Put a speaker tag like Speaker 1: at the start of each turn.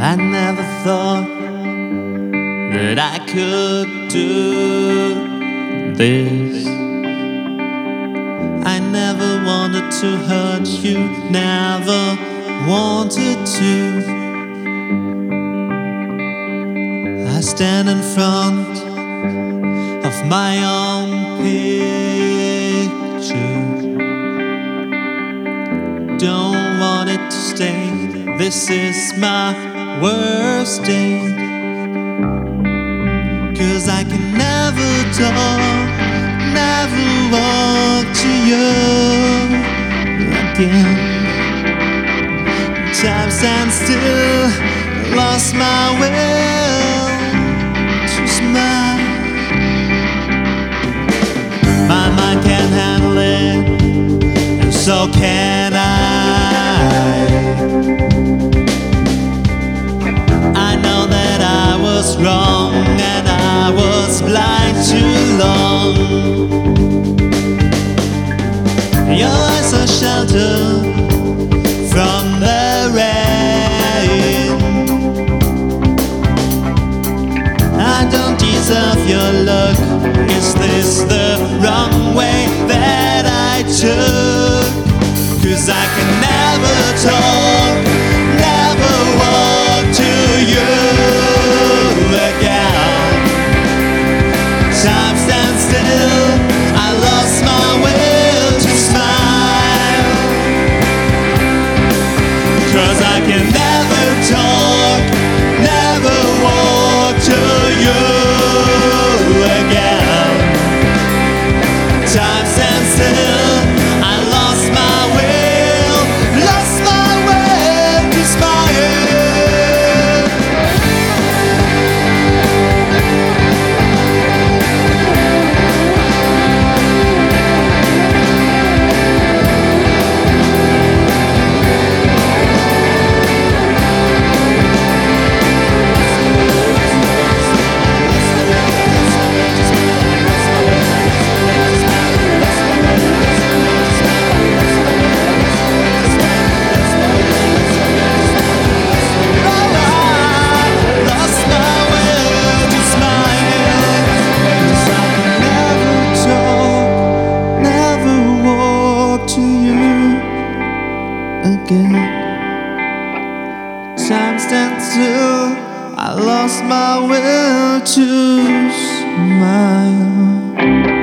Speaker 1: I never thought that I could do this. I never wanted to hurt you, never wanted to. I stand in front of my own picture. Don't want it to stay. This is my worst day. 'Cause I can never talk, never walk to you again. Time stands still, lost my will to smile. My mind can't handle it, and so can I know that I was wrong and I was blind too long. Your eyes are sheltered from the rain. I don't deserve your look. Is this the wrong way that I took? 'Cause I can never talk, never walk to you again. Time stands still, I lost my will to smile. 'Cause I can never talk, never walk to you again. Time stands still, I lost my will to smile. Again. Time stands still, I lost my will to smile.